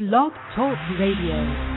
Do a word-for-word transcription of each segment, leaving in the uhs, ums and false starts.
Blog Talk Radio.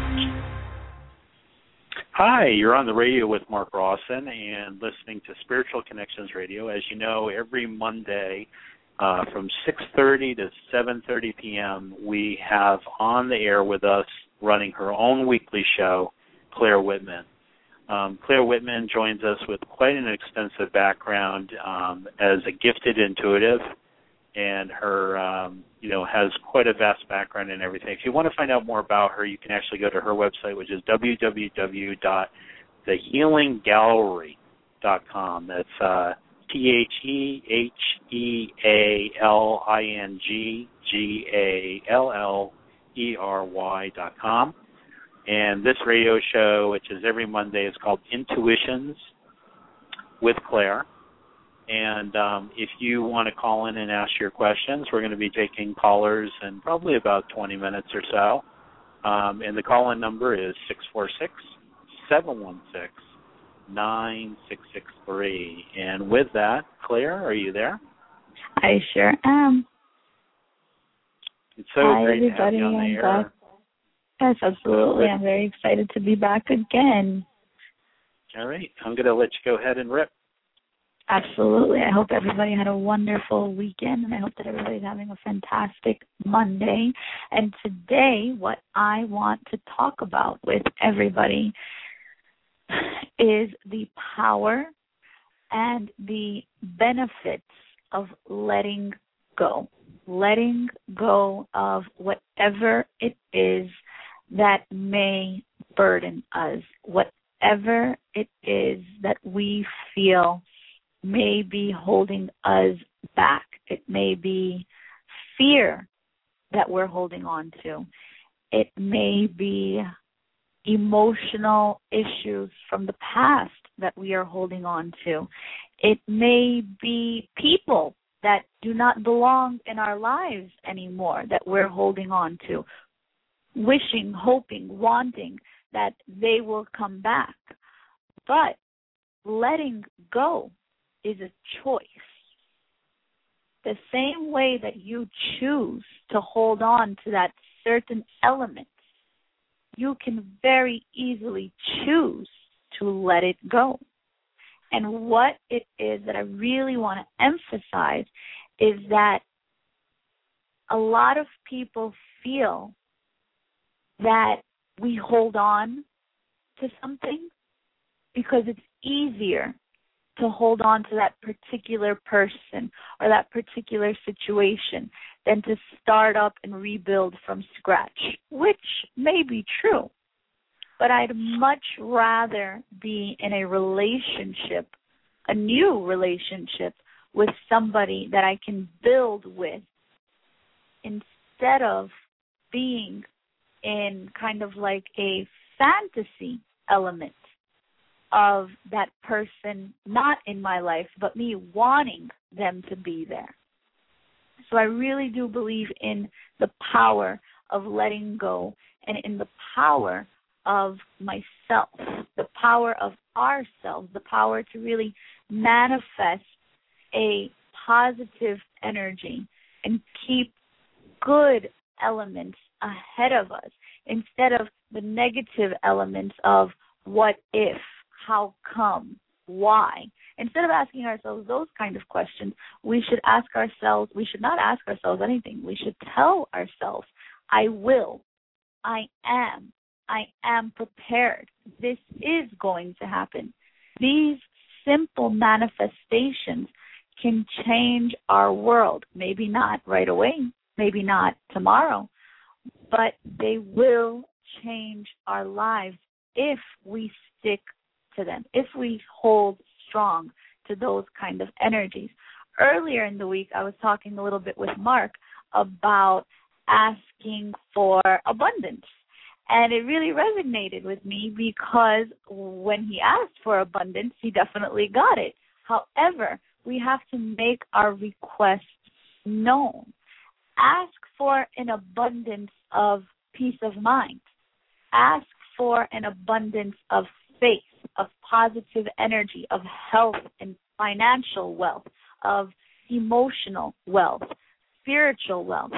Hi, you're on the radio with Mark Rawson and listening to Spiritual Connections Radio. As you know, every Monday uh, from six thirty to seven thirty p.m., we have on the air with us running her own weekly show, Claire Whitman. Um, Claire Whitman joins us with quite an extensive background um, as a gifted intuitive, and her, um, you know, has quite a vast background in everything. If you want to find out more about her, you can actually go to her website, which is w w w dot the healing gallery dot com. That's uh, T H E H E A L I N G G A L L E R Y dot com. And this radio show, which is every Monday, is called Intuitions with Claire. And um, if you want to call in and ask your questions, we're going to be taking callers in probably about twenty minutes or so. Um, and the call-in number is six four six, seven one six, nine six six three. And with that, Claire, are you there? I sure am. It's so Hi, great everybody. to have you on the I'm air. back. Yes, absolutely. I'm very excited to be back again. All right. I'm going to let you go ahead and rip. Absolutely. I hope everybody had a wonderful weekend, and I hope that everybody's having a fantastic Monday. And today, what I want to talk about with everybody is the power and the benefits of letting go. Letting go of whatever it is that may burden us, whatever it is that we feel may be holding us back. It may be fear that we're holding on to. It may be emotional issues from the past that we are holding on to. It may be people that do not belong in our lives anymore that we're holding on to, wishing, hoping, wanting that they will come back. But letting go is a choice. The same way that you choose to hold on to that certain element, you can very easily choose to let it go. And what it is that I really want to emphasize is that a lot of people feel that we hold on to something because it's easier to hold on to that particular person or that particular situation than to start up and rebuild from scratch, which may be true. But I'd much rather be in a relationship, a new relationship with somebody that I can build with instead of being in kind of like a fantasy element of that person not in my life, but me wanting them to be there. So I really do believe in the power of letting go and in the power of myself, the power of ourselves, the power to really manifest a positive energy and keep good elements ahead of us instead of the negative elements of what if, how come, why. Instead of asking ourselves those kind of questions, we should ask ourselves, we should not ask ourselves anything. We should tell ourselves, I will, I am, I am prepared. This is going to happen. These simple manifestations can change our world. Maybe not right away, maybe not tomorrow, but they will change our lives if we stick to them, if we hold strong to those kind of energies. Earlier in the week, I was talking a little bit with Mark about asking for abundance. And it really resonated with me because when he asked for abundance, he definitely got it. However, we have to make our requests known. Ask for an abundance of peace of mind. Ask for an abundance of faith, of positive energy, of health and financial wealth, of emotional wealth, spiritual wealth.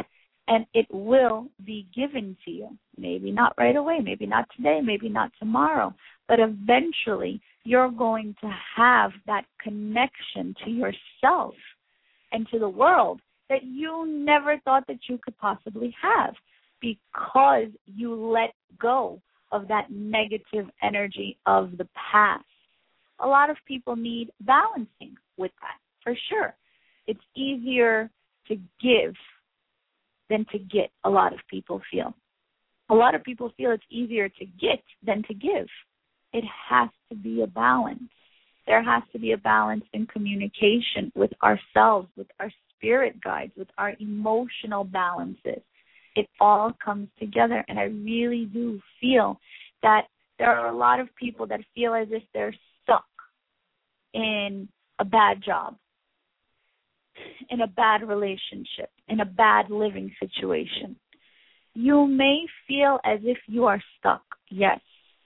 and it will be given to you. Maybe not right away, maybe not today, maybe not tomorrow, but eventually you're going to have that connection to yourself and to the world that you never thought that you could possibly have, because you let go of that negative energy of the past. A lot of people need balancing with that, for sure. It's easier to give than to get, a lot of people feel. A lot of people feel it's easier to get than to give. It has to be a balance. There has to be a balance in communication with ourselves, with our spirit guides, with our emotional balances. It all comes together, and I really do feel that there are a lot of people that feel as if they're stuck in a bad job, in a bad relationship, in a bad living situation. You may feel as if you are stuck, yes,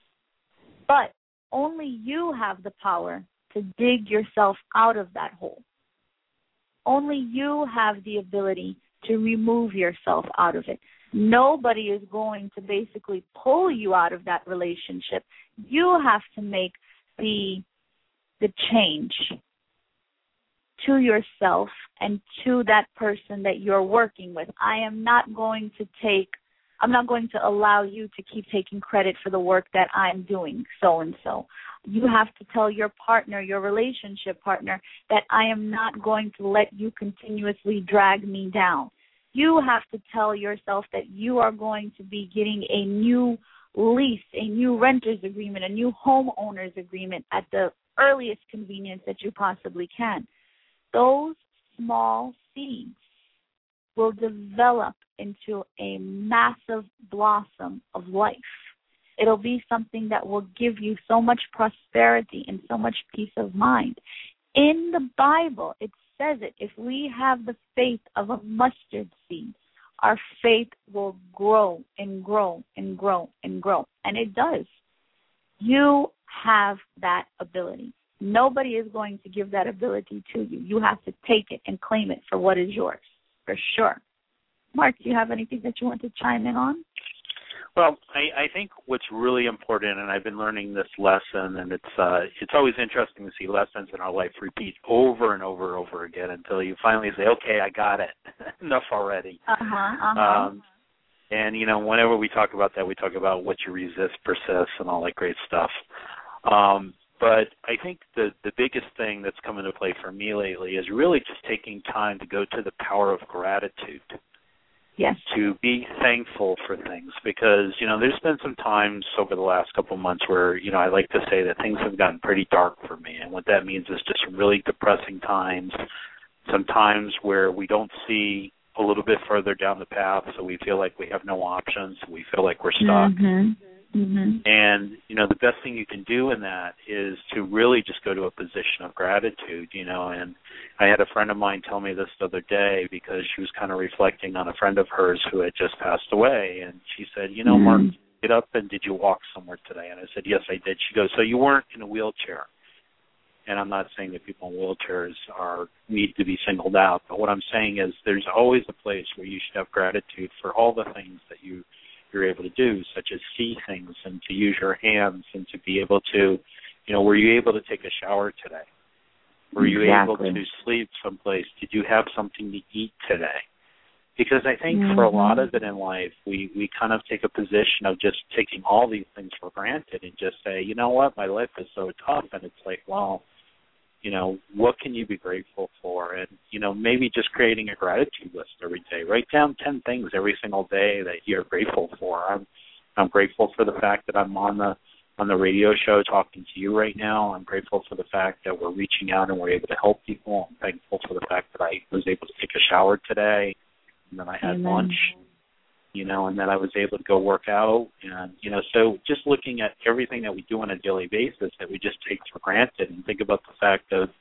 but only you have the power to dig yourself out of that hole. Only you have the ability to remove yourself out of it. Nobody is going to basically pull you out of that relationship. You have to make the the change to yourself and to that person that you're working with. I am not going to take, I'm not going to allow you to keep taking credit for the work that I'm doing, so-and-so. You have to tell your partner, your relationship partner, that I am not going to let you continuously drag me down. You have to tell yourself that you are going to be getting a new lease, a new renter's agreement, a new homeowner's agreement at the earliest convenience that you possibly can. Those small seeds will develop into a massive blossom of life. It'll be something that will give you so much prosperity and so much peace of mind. In the Bible, it says it, if we have the faith of a mustard seed, our faith will grow and grow and grow and grow. And it does. You have that ability. Nobody is going to give that ability to you. You have to take it and claim it for what is yours, for sure. Mark, do you have anything that you want to chime in on? Well, I, I think what's really important, and I've been learning this lesson, and it's uh, it's always interesting to see lessons in our life repeat over and over and over again until you finally say, okay, I got it. Enough already. Uh-huh, uh-huh. Um, and, you know, whenever we talk about that, we talk about what you resist persists and all that great stuff. Um, but I think the, the biggest thing that's come into play for me lately is really just taking time to go to the power of gratitude. Yes. To be thankful for things, because, you know, there's been some times over the last couple of months where, you know, I like to say that things have gotten pretty dark for me, and what that means is just really depressing times, some times where we don't see a little bit further down the path, so we feel like we have no options, we feel like we're stuck. Mm-hmm. Mm-hmm. And, you know, the best thing you can do in that is to really just go to a position of gratitude, you know. And I had a friend of mine tell me this the other day because she was kind of reflecting on a friend of hers who had just passed away. And she said, you know, mm-hmm. Mark, get up and did you walk somewhere today? And I said, yes, I did. She goes, so you weren't in a wheelchair. And I'm not saying that people in wheelchairs are need to be singled out, but what I'm saying is there's always a place where you should have gratitude for all the things that you you're able to do, such as see things and to use your hands and to be able to, you know, were you able to take a shower today? Were you exactly. able to sleep someplace? Did you have something to eat today? Because I think mm-hmm. for a lot of it in life, we, we kind of take a position of just taking all these things for granted and just say, you know what, my life is so tough. And it's like, well, you know, what can you be grateful for? And, you know, maybe just creating a gratitude list every day. Write down ten things every single day that you're grateful for. I'm I'm grateful for the fact that I'm on the on the radio show talking to you right now. I'm grateful for the fact that we're reaching out and we're able to help people. I'm thankful for the fact that I was able to take a shower today, and then I had Amen. lunch, you know, and then I was able to go work out. And, you know, so just looking at everything that we do on a daily basis that we just take for granted and think about the fact of,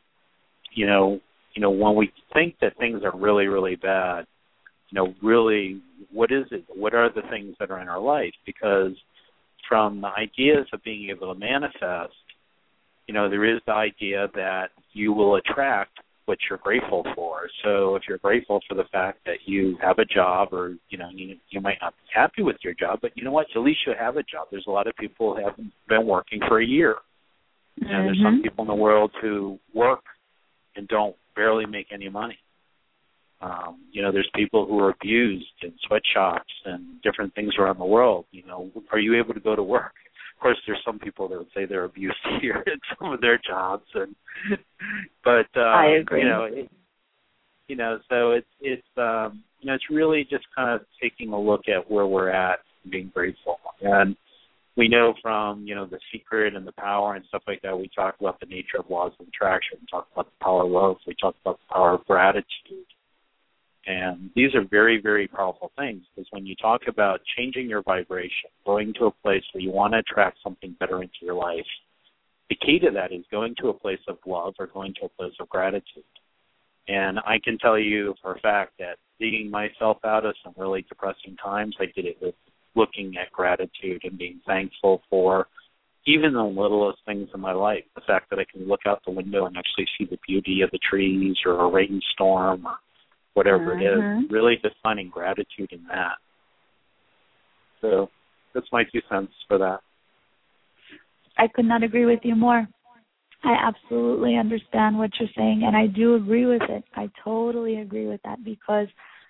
you know, you know, when we think that things are really, really bad, you know, really, what is it? What are the things that are in our life? Because from the ideas of being able to manifest, you know, there is the idea that you will attract what you're grateful for. So if you're grateful for the fact that you have a job, or, you know, you, you might not be happy with your job, but you know what? At least you have a job. There's a lot of people who haven't been working for a year. You know, mm-hmm. There's some people in the world who work and don't barely make any money. Um, you know, there's people who are abused in sweatshops and different things around the world. You know, are you able to go to work? Of course, there's some people that would say they're abused here at some of their jobs, and but uh, I agree. You know, it, you know, so it's it's um, you know, it's really just kind of taking a look at where we're at and being grateful. And we know from, you know, The Secret and The Power and stuff like that, we talk about the nature of laws of attraction. We talk about the power of love. We talk about the power of gratitude. And these are very, very powerful things, because when you talk about changing your vibration, going to a place where you want to attract something better into your life, the key to that is going to a place of love or going to a place of gratitude. And I can tell you for a fact that digging myself out of some really depressing times, I did it with looking at gratitude and being thankful for even the littlest things in my life. The fact that I can look out the window and actually see the beauty of the trees or a rainstorm or whatever mm-hmm. it is, really just finding gratitude in that. So that's my two cents for that. I could not agree with you more. I absolutely understand what you're saying, and I do agree with it. I totally agree with that, because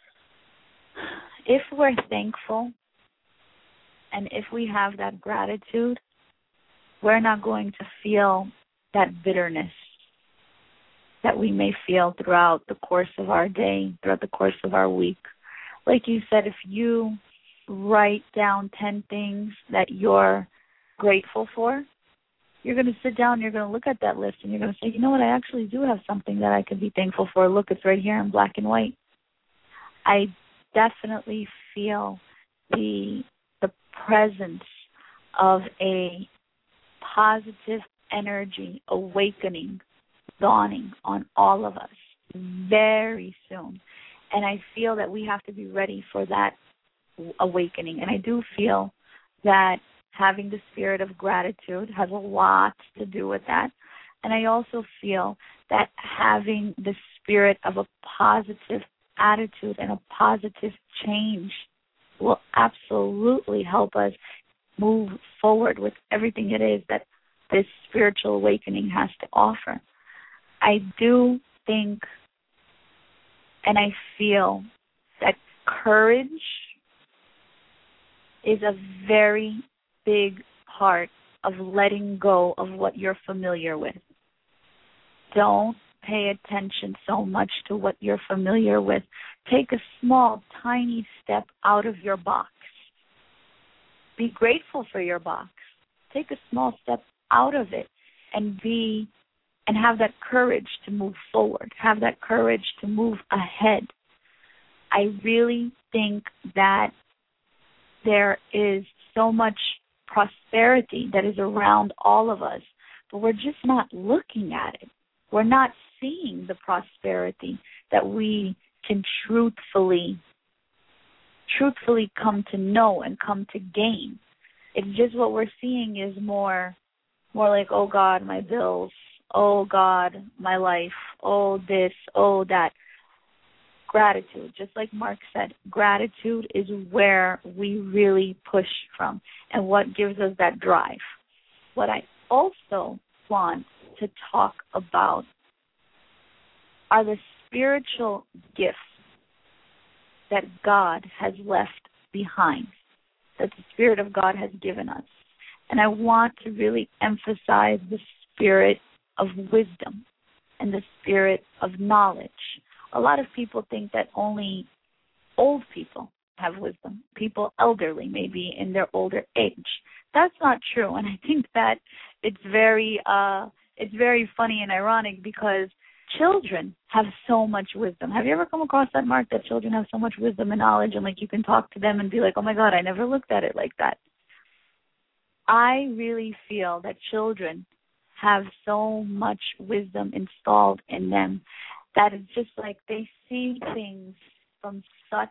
if we're thankful and if we have that gratitude, we're not going to feel that bitterness that we may feel throughout the course of our day, throughout the course of our week. Like you said, if you write down ten things that you're grateful for, you're going to sit down and you're going to look at that list and you're going to say, you know what, I actually do have something that I could be thankful for. Look, it's right here in black and white. I definitely feel the the presence of a positive energy awakening, dawning on all of us very soon. And I feel that we have to be ready for that awakening. And I do feel that having the spirit of gratitude has a lot to do with that. And I also feel that having the spirit of a positive attitude and a positive change will absolutely help us move forward with everything it is that this spiritual awakening has to offer. I do think and I feel that courage is a very big part of letting go of what you're familiar with. Don't pay attention so much to what you're familiar with. Take a small, tiny step out of your box. Be grateful for your box. Take a small step out of it and be and have that courage to move forward. Have that courage to move ahead. I really think that there is so much prosperity that is around all of us, but we're just not looking at it. We're not seeing the prosperity that we can truthfully, truthfully come to know and come to gain. It's just what we're seeing is more, more like, oh God, my bills. Oh God, my life. Oh this. Oh that. Gratitude, just like Mark said, gratitude is where we really push from and what gives us that drive. What I also want to talk about are the spiritual gifts that God has left behind, that the Spirit of God has given us. And I want to really emphasize the spirit of wisdom and the spirit of knowledge. A lot of people think that only old people have wisdom, people elderly, maybe in their older age. That's not true, and I think that it's very, uh, it's very funny and ironic because children have so much wisdom. Have you ever come across that, Mark, that children have so much wisdom and knowledge, and like you can talk to them and be like, oh my God, I never looked at it like that. I really feel that children have so much wisdom installed in them that it's just like they see things from such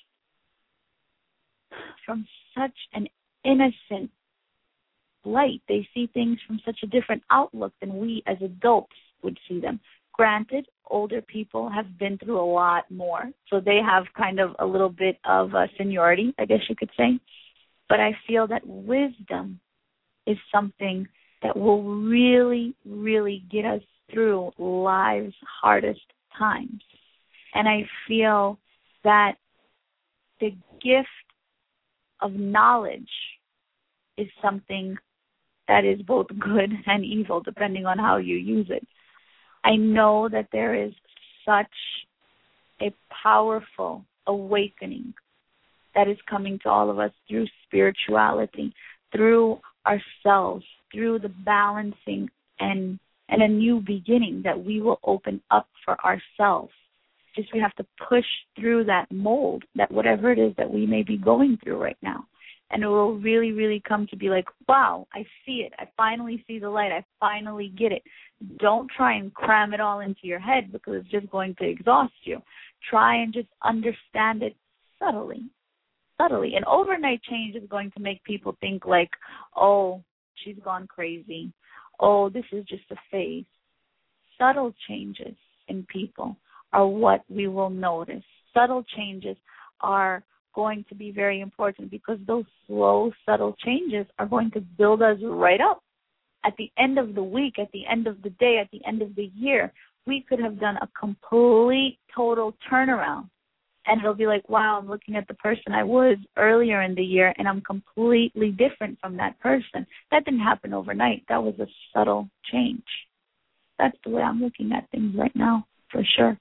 from such an innocent light. They see things from such a different outlook than we as adults would see them. Granted, older people have been through a lot more, so they have kind of a little bit of uh, seniority, I guess you could say. But I feel that wisdom is something that will really, really get us through life's hardest times. And I feel that the gift of knowledge is something that is both good and evil, depending on how you use it. I know that there is such a powerful awakening that is coming to all of us through spirituality, through ourselves, through the balancing and and a new beginning that we will open up for ourselves. Just we have to push through that mold, that whatever it is that we may be going through right now. And it will really, really come to be like, wow, I see it. I finally see the light. I finally get it. Don't try and cram it all into your head because it's just going to exhaust you. Try and just understand it subtly, subtly. An overnight change is going to make people think like, oh, she's gone crazy. Oh, this is just a phase. Subtle changes in people are what we will notice. Subtle changes are going to be very important because those slow, subtle changes are going to build us right up. At the end of the week, at the end of the day, at the end of the year, we could have done a complete, total turnaround. And it'll be like, wow, I'm looking at the person I was earlier in the year, and I'm completely different from that person. That didn't happen overnight. That was a subtle change. That's the way I'm looking at things right now, for sure.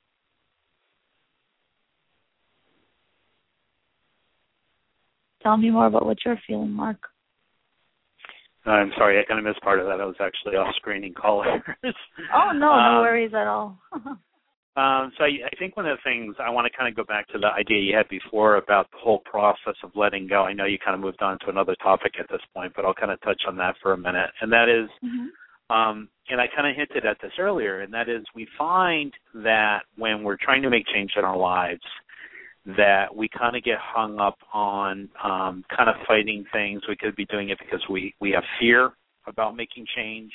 Tell me more about what you're feeling, Mark. I'm sorry, I kind of missed part of that. I was actually off screening callers. Oh, no, um, no worries at all. um, so I, I think one of the things, I want to kind of go back to the idea you had before about the whole process of letting go. I know you kind of moved on to another topic at this point, but I'll kind of touch on that for a minute. And that is, mm-hmm. um, and I kind of hinted at this earlier, and that is we find that when we're trying to make change in our lives, that we kind of get hung up on um, kind of fighting things. We could be doing it because we, we have fear about making change.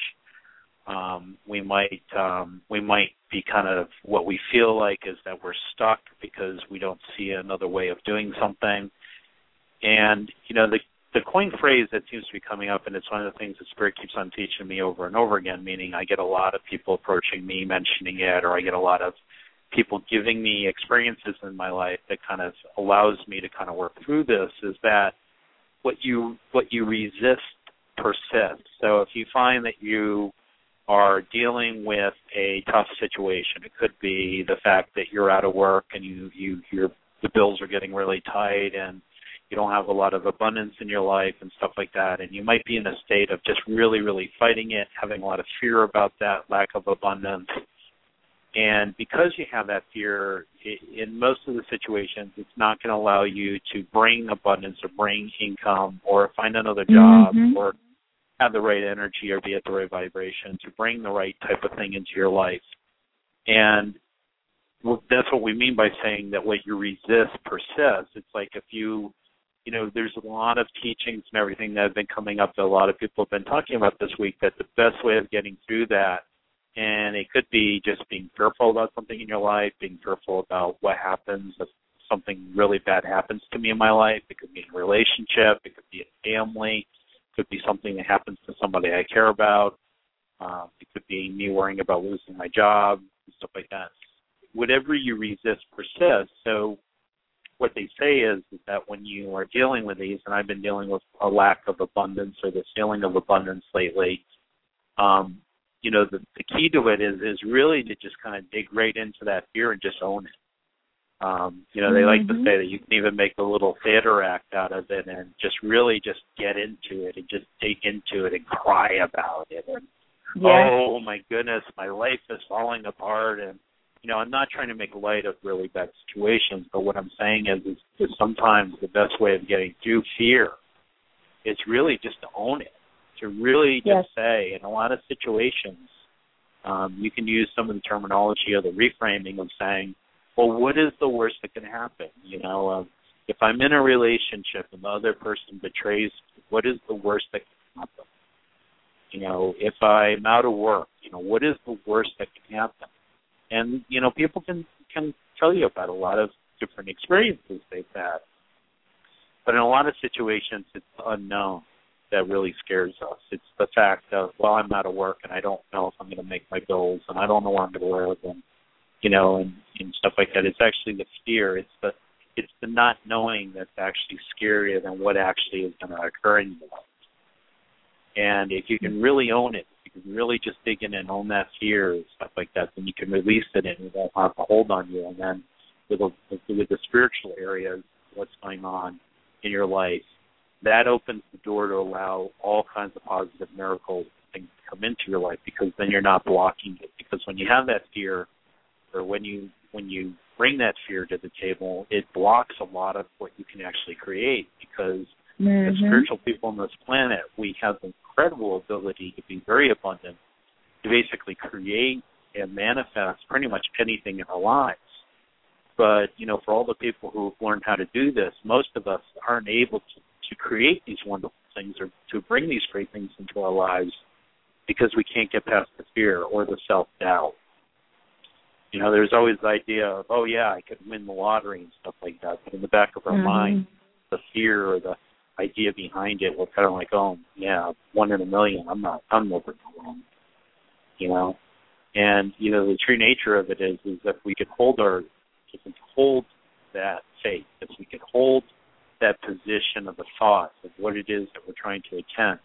Um, we might um, we might be kind of what we feel like is that we're stuck because we don't see another way of doing something. And, you know, the, the coin phrase that seems to be coming up, and it's one of the things that Spirit keeps on teaching me over and over again, meaning I get a lot of people approaching me mentioning it, or I get a lot of people giving me experiences in my life that kind of allows me to kind of work through this, is that what you what you resist persists. So if you find that you are dealing with a tough situation, it could be the fact that you're out of work and you, you your the bills are getting really tight and you don't have a lot of abundance in your life and stuff like that, and you might be in a state of just really, really fighting it, having a lot of fear about that lack of abundance. And because you have that fear, in most of the situations, it's not going to allow you to bring abundance or bring income or find another job mm-hmm. or have the right energy or be at the right vibration to bring the right type of thing into your life. And that's what we mean by saying that what you resist persists. It's like if you, you know, there's a lot of teachings and everything that have been coming up that a lot of people have been talking about this week, that the best way of getting through that, and it could be just being fearful about something in your life, being fearful about what happens if something really bad happens to me in my life. It could be a relationship. It could be a family. It could be something that happens to somebody I care about. Um, it could be me worrying about losing my job and stuff like that. Whatever you resist persists. So what they say is, is that when you are dealing with these, and I've been dealing with a lack of abundance or this feeling of abundance lately, um, you know, the, the key to it is is really to just kind of dig right into that fear and just own it. Um, you know, they mm-hmm. like to say that you can even make a little theater act out of it and just really just get into it and just dig into it and cry about it. And, yeah. oh, my goodness, my life is falling apart. And, you know, I'm not trying to make light of really bad situations, but what I'm saying is, is, is sometimes the best way of getting through fear is really just to own it. To really yes. just say, in a lot of situations, um, you can use some of the terminology or the reframing of saying, well, what is the worst that can happen? You know, uh, if I'm in a relationship and the other person betrays me, what is the worst that can happen? You know, if I'm out of work, you know, what is the worst that can happen? And, you know, people can, can tell you about a lot of different experiences they've had. But in a lot of situations, it's the unknown that really scares us. It's the fact of, well, I'm out of work and I don't know if I'm going to make my bills and I don't know where I'm going to live and, you know, and, and stuff like that. It's actually the fear. It's the it's the not knowing that's actually scarier than what actually is going to occur in your life. And if you can really own it, if you can really just dig in and own that fear and stuff like that, then you can release it and it won't have a hold on you. And then with the, with the spiritual areas, what's going on in your life, that opens the door to allow all kinds of positive miracles things to come into your life, because then you're not blocking it. Because when you have that fear, or when you when you bring that fear to the table, it blocks a lot of what you can actually create. Because mm-hmm. as spiritual people on this planet, we have the incredible ability to be very abundant, to basically create and manifest pretty much anything in our lives. But, you know, for all the people who have learned how to do this, most of us aren't able to, to create these wonderful things or to bring these great things into our lives because we can't get past the fear or the self-doubt. You know, there's always the idea of, oh, yeah, I could win the lottery and stuff like that. But in the back of our mm-hmm. mind, the fear or the idea behind it, we're kind of like, oh, yeah, one in a million, I'm not, I'm never going to. You know? And, you know, the true nature of it is, is that we could hold our, if we could hold that faith, if we could hold that position of the thought of what it is that we're trying to attain,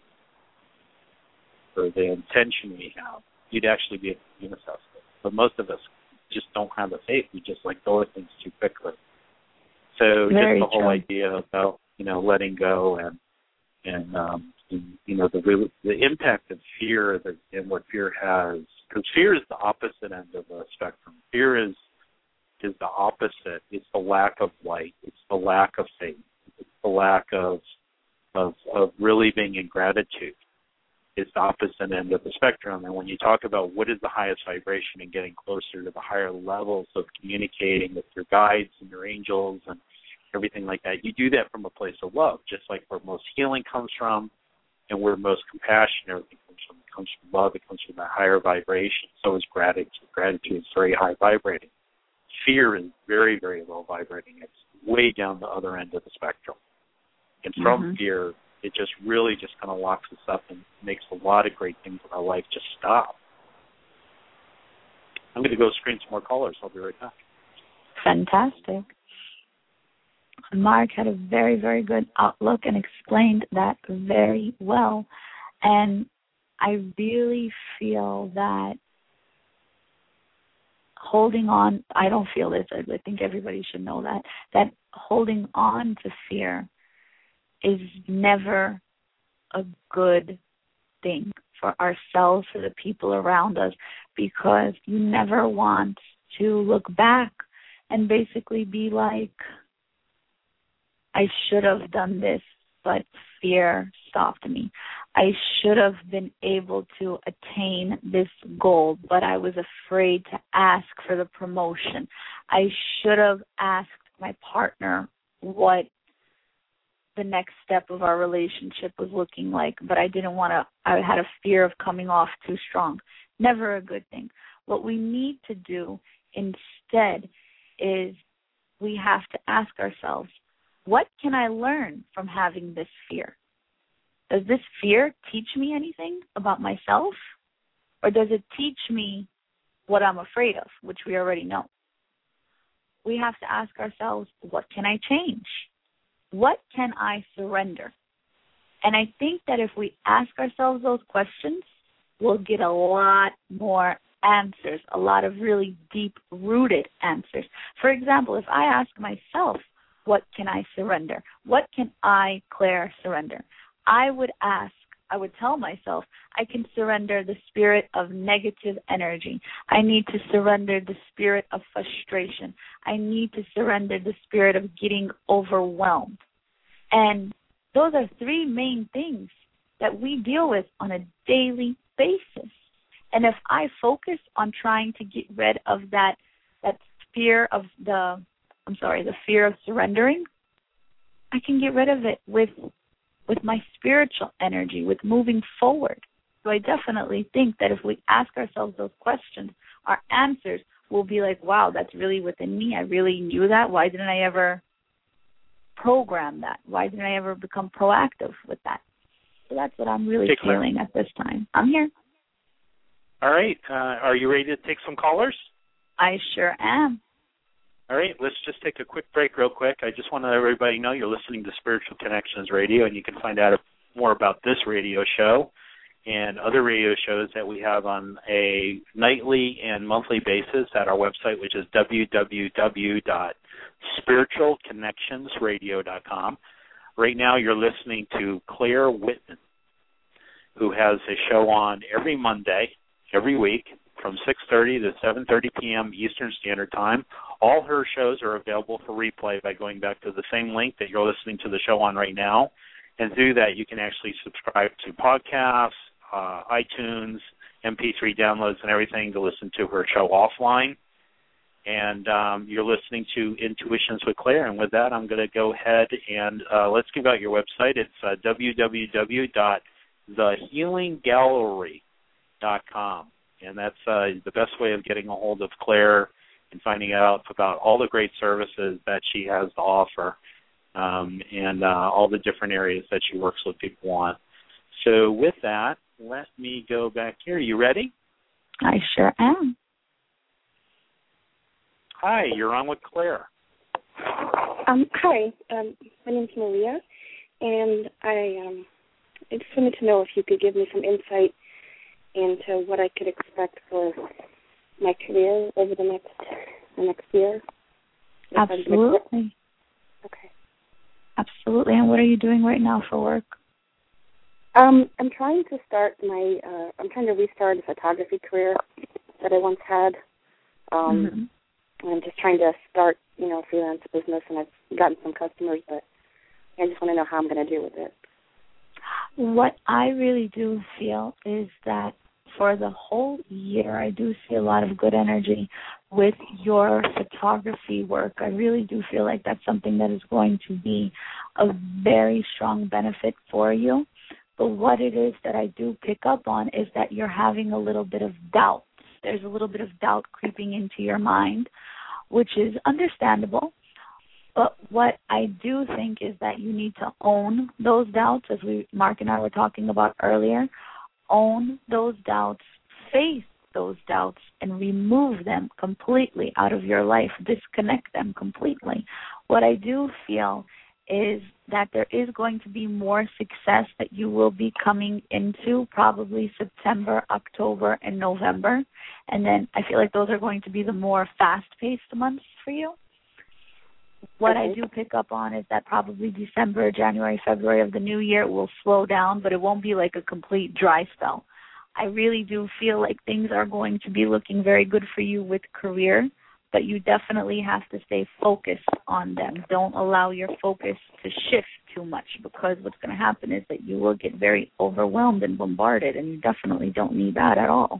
or the intention we have, you'd actually be able to manifest it. But most of us just don't have the faith. We just like go at things too quickly. So Very just the whole true. idea about, you know, letting go and, and um, and, you know, the the impact of fear and what fear has, because fear is the opposite end of the spectrum. Fear is is the opposite. It's the lack of light. It's the lack of faith. It's the lack of of, of really being in gratitude. It's the opposite end of the spectrum. And when you talk about what is the highest vibration and getting closer to the higher levels of communicating with your guides and your angels and everything like that, you do that from a place of love, just like where most healing comes from and where most compassion, everything comes from. It comes from love. It comes from that higher vibration. So is gratitude. Gratitude is very high vibrating. Fear is very, very low vibrating. It's way down the other end of the spectrum. And from mm-hmm. fear, it just really just kind of locks us up and makes a lot of great things in our life just stop. I'm going to go screen some more callers. I'll be right back. Fantastic. Mark had a very, very good outlook and explained that very well. And I really feel that holding on, I don't feel this, I think everybody should know that, that holding on to fear is never a good thing for ourselves, for the people around us, because you never want to look back and basically be like, I should have done this, but fear stopped me. I should have been able to attain this goal, but I was afraid to ask for the promotion. I should have asked my partner what the next step of our relationship was looking like, but I didn't want to, I had a fear of coming off too strong. Never a good thing. What we need to do instead is we have to ask ourselves, what can I learn from having this fear? Does this fear teach me anything about myself? Or does it teach me what I'm afraid of, which we already know? We have to ask ourselves, what can I change? What can I surrender? And I think that if we ask ourselves those questions, we'll get a lot more answers, a lot of really deep-rooted answers. For example, if I ask myself, what can I surrender? What can I, Claire, surrender? I would ask, I would tell myself, I can surrender the spirit of negative energy. I need to surrender the spirit of frustration. I need to surrender the spirit of getting overwhelmed. And those are three main things that we deal with on a daily basis. And if I focus on trying to get rid of that, that fear of the, I'm sorry, the fear of surrendering, I can get rid of it with with my spiritual energy, with moving forward. So I definitely think that if we ask ourselves those questions, our answers will be like, wow, that's really within me. I really knew that. Why didn't I ever program that? Why didn't I ever become proactive with that? So that's what I'm really Take feeling at this time. I'm here. All right. Uh, are you ready to take some callers? I sure am. All right. Let's just take a quick break real quick. I just want to let everybody know you're listening to Spiritual Connections Radio, and you can find out more about this radio show and other radio shows that we have on a nightly and monthly basis at our website, which is w w w dot spiritual connections radio dot com. Right now you're listening to Claire Whitman, who has a show on every Monday, every week, from six thirty to seven thirty p.m. Eastern Standard Time. All her shows are available for replay by going back to the same link that you're listening to the show on right now. And through that, you can actually subscribe to podcasts, uh, iTunes, M P three downloads, and everything to listen to her show offline. And um, you're listening to Intuitions with Claire. And with that, I'm going to go ahead and uh, let's give out your website. It's uh, w w w dot the healing gallery dot com. And that's uh, the best way of getting a hold of Claire and finding out about all the great services that she has to offer um, and uh, all the different areas that she works with people on. So with that, let me go back here. You ready? I sure am. Hi, you're on with Claire. Um, hi, um, my name's Maria, and I, um, I just wanted to know if you could give me some insight into what I could expect for my career over the next the next year. Absolutely. Okay. Absolutely. And what are you doing right now for work? Um, I'm trying to start my. Uh, I'm trying to restart a photography career that I once had. Um, mm-hmm. I'm just trying to start, you know, a freelance business, and I've gotten some customers, but I just want to know how I'm going to deal with it. What I really do feel is that for the whole year, I do see a lot of good energy with your photography work. I really do feel like that's something that is going to be a very strong benefit for you. But what it is that I do pick up on is that you're having a little bit of doubt. There's a little bit of doubt creeping into your mind, which is understandable. But what I do think is that you need to own those doubts, as we Mark and I were talking about earlier. Own those doubts, face those doubts, and remove them completely out of your life. Disconnect them completely. What I do feel is that there is going to be more success that you will be coming into probably September, October, and November. And then I feel like those are going to be the more fast-paced months for you. What okay. I do pick up on is that probably December, January, February of the new year will slow down, but it won't be like a complete dry spell. I really do feel like things are going to be looking very good for you with career, but you definitely have to stay focused on them. Don't allow your focus to shift too much, because what's going to happen is that you will get very overwhelmed and bombarded, and you definitely don't need that at all.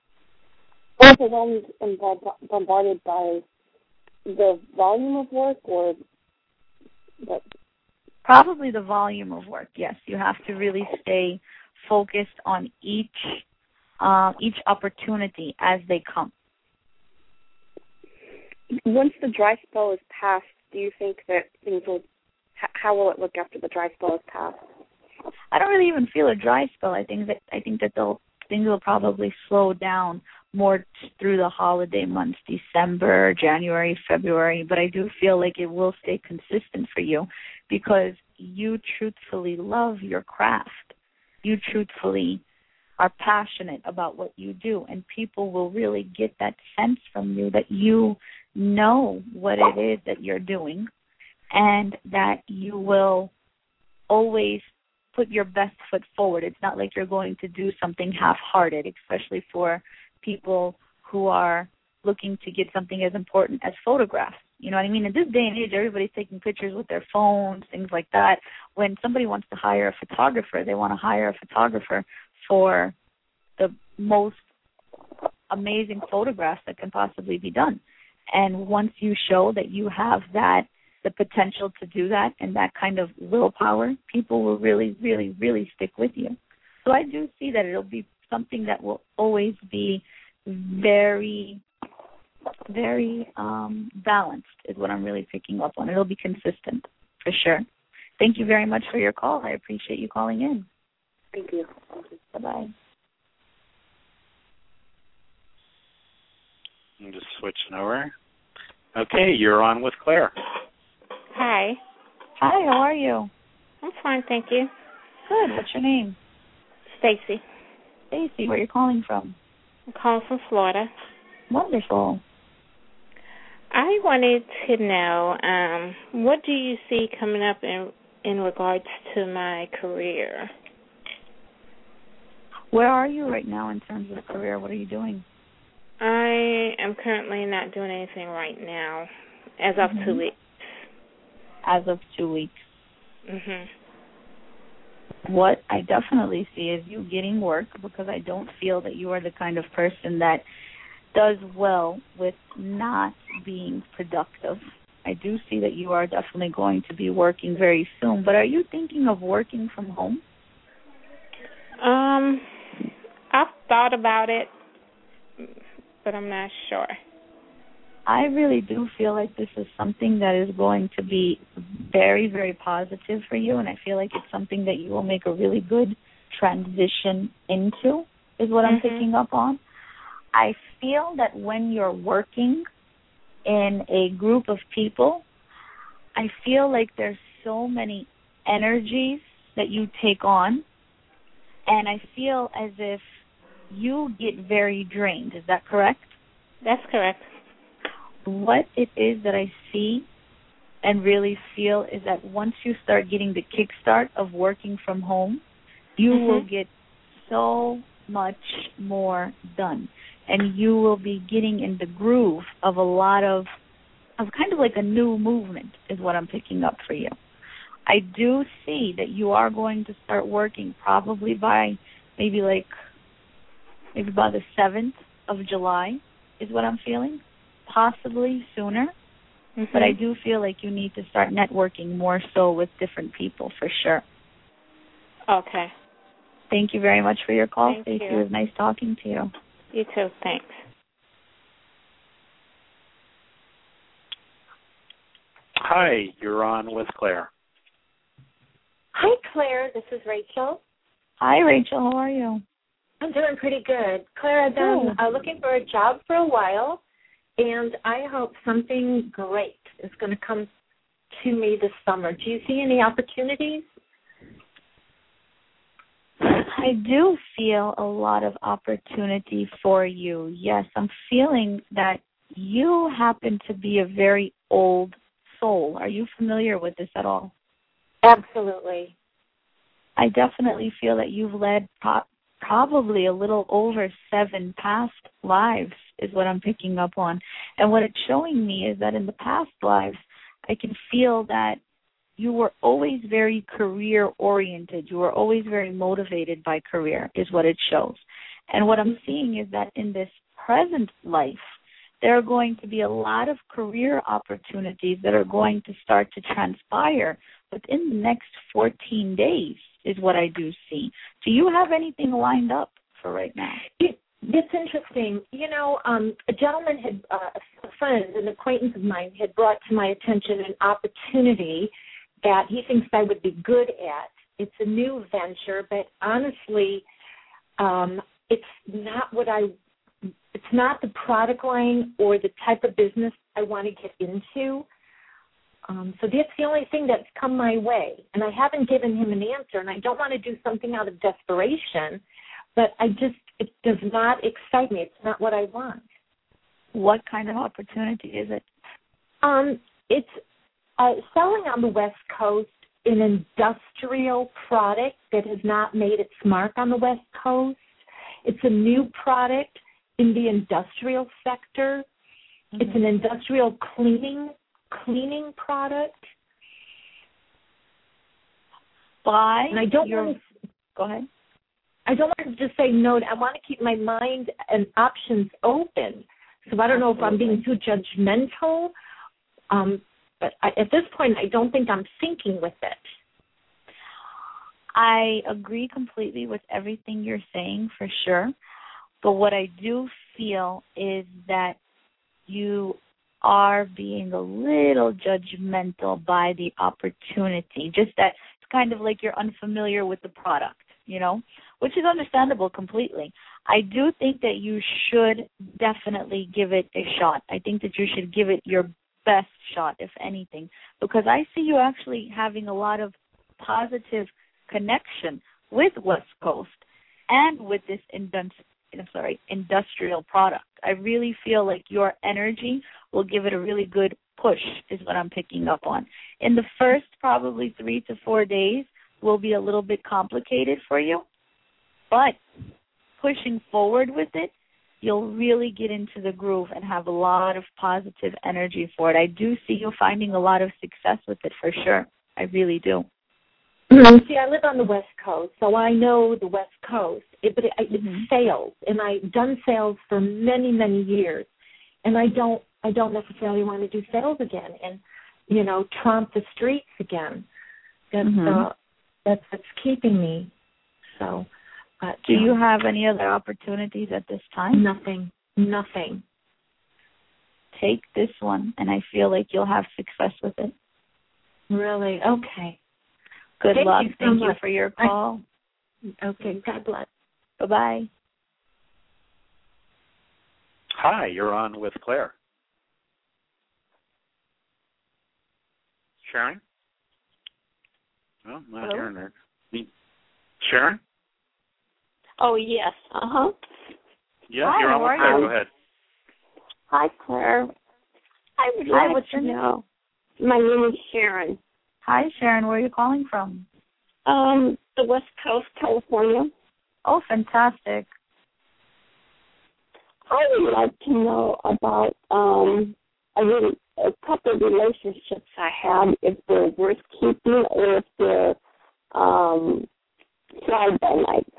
Overwhelmed and bombarded by the volume of work, or what? Probably the volume of work, yes. You have to really stay focused on each uh, each opportunity as they come. Once the dry spell is passed, do you think that things will, how will it look after the dry spell is passed? I don't really even feel a dry spell. I think that I think that they'll things will probably slow down more through the holiday months, December, January, February, but I do feel like it will stay consistent for you because you truthfully love your craft. You truthfully are passionate about what you do, and people will really get that sense from you that you know what it is that you're doing and that you will always put your best foot forward. It's not like you're going to do something half-hearted, especially for people who are looking to get something as important as photographs. You know what I mean? In this day and age, everybody's taking pictures with their phones, things like that. When somebody wants to hire a photographer, they want to hire a photographer for the most amazing photographs that can possibly be done. And once you show that you have that, the potential to do that and that kind of willpower, people will really, really, really stick with you. So I do see that it'll be something that will always be very very um, balanced is what I'm really picking up on. It'll be consistent for sure. Thank you very much for your call. I appreciate you calling in. Thank you. Thank you. Bye-bye. I'm just switching over. Okay, you're on with Claire. Hi. Hi, how are you? I'm fine, thank you. Good. What's your name? Stacy. Stacy, where are you calling from? I'm calling from Florida. Wonderful. I wanted to know, um, what do you see coming up in in regards to my career? Where are you right now in terms of career? What are you doing? I am currently not doing anything right now, as of mm-hmm. two weeks. As of two weeks. Mhm. What I definitely see is you getting work, because I don't feel that you are the kind of person that does well with not being productive. I do see that you are definitely going to be working very soon, but are you thinking of working from home? Um, I've thought about it, but I'm not sure. I really do feel like this is something that is going to be very, very positive for you, and I feel like it's something that you will make a really good transition into, is what I'm mm-hmm. picking up on. I feel that when you're working in a group of people, I feel like there's so many energies that you take on, and I feel as if you get very drained. Is that correct? That's correct. What it is that I see and really feel is that once you start getting the kickstart of working from home, you mm-hmm. will get so much more done. And you will be getting in the groove of a lot of, of kind of like a new movement is what I'm picking up for you. I do see that you are going to start working probably by maybe like, maybe by the seventh of July is what I'm feeling, possibly sooner. Mm-hmm. But I do feel like you need to start networking more so with different people for sure. Okay. Thank you very much for your call, Thank Stacey. you. It was nice talking to you. You too. Thanks. Hi, you're on with Claire. Hi, Claire. This is Rachel. Hi, Rachel. How are you? I'm doing pretty good. Claire, I've been uh, looking for a job for a while, and I hope something great is going to come to me this summer. Do you see any opportunities? I do feel a lot of opportunity for you. Yes, I'm feeling that you happen to be a very old soul. Are you familiar with this at all? Absolutely. I definitely feel that you've led pro- probably a little over seven past lives is what I'm picking up on. And what it's showing me is that in the past lives, I can feel that you were always very career-oriented. You were always very motivated by career is what it shows. And what I'm seeing is that in this present life, there are going to be a lot of career opportunities that are going to start to transpire within the next fourteen days is what I do see. Do you have anything lined up for right now? It, it's interesting. You know, um, a gentleman had, uh, a friend, an acquaintance of mine, had brought to my attention an opportunity that he thinks I would be good at. It's a new venture, but honestly, um, it's not what I, it's not the product line or the type of business I want to get into. Um, so that's the only thing that's come my way. And I haven't given him an answer, and I don't want to do something out of desperation, but I just, it does not excite me. It's not what I want. What kind of opportunity is it? Um, it's uh, selling on the West Coast an industrial product that has not made its mark on the West Coast. It's a new product in the industrial sector. Mm-hmm. It's an industrial cleaning cleaning product. By and I don't your, want to go ahead. I don't want to just say no. I want to keep my mind and options open. So I don't Absolutely. know if I'm being too judgmental, um, but I, at this point, I don't think I'm thinking with it. I agree completely with everything you're saying, for sure. But what I do feel is that you are being a little judgmental by the opportunity. Just that it's kind of like you're unfamiliar with the product, you know, which is understandable completely. I do think that you should definitely give it a shot. I think that you should give it your best shot, if anything, because I see you actually having a lot of positive connection with West Coast and with this industri- I'm sorry, industrial product. I really feel like your energy will give it a really good push, is what I'm picking up on. In the first probably three to four days will be a little bit complicated for you, but pushing forward with it, you'll really get into the groove and have a lot of positive energy for it. I do see you finding a lot of success with it for sure. I really do. Mm-hmm. See, I live on the West Coast, so I know the West Coast. It, but it, it's mm-hmm. sales, and I've done sales for many, many years, and I don't, I don't necessarily want to do sales again, and you know, tromp the streets again. That's mm-hmm. uh, that's what's keeping me. So, uh, do you have any other opportunities at this time? Nothing, nothing. Take this one, and I feel like you'll have success with it. Really? Okay. Good Thank luck. You so Thank much. you for your call. I, okay. God bless. Bye-bye. Hi, you're on with Claire. Sharon? No, I'm not Hello? hearing her. Sharon? Oh, yes. Uh-huh. Yeah, Hi, you're on how with are Claire. you? Go ahead. Hi, Claire. I would Hi, like what's to your name? know. My name is Sharon. Hi, Sharon. Where are you calling from? Um, the West Coast, California. Oh, fantastic. I would like to know about um a, really, a couple of relationships I have, if they're worth keeping or if they're um, fly-by-nights.